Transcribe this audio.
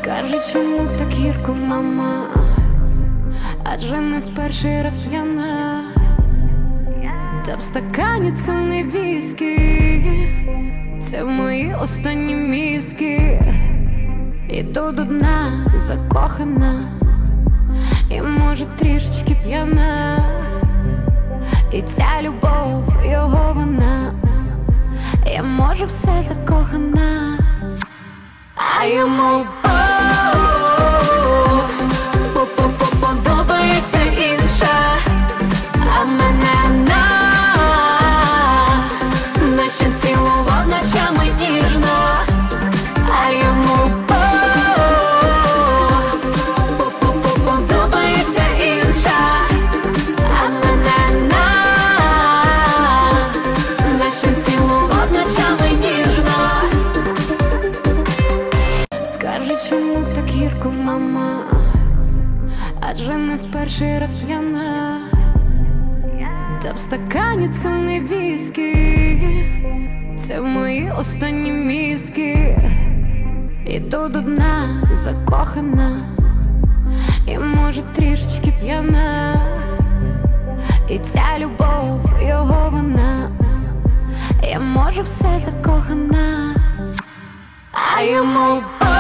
Скажи, чому так гірко, мама? Адже не в перший раз п'яна. Та в стакані це не віскі, це мої останні мізки. Іду до дна, закохана, і може трішечки п'яна. І ця любов, його вона, я може все закохана. А йому подобається інша, а мене наче цілував ночами ніжно. А йому подобається інша, а мене наче цілував ночами ніжно. Скажи, чому так гірко, мама? Адже не в перший раз п'яна. Та в стакані це не віскі, це мої останні мізки. Іду до дна, закохана, і може трішечки п'яна. І ця любов, його вона, я може все закохана. А йому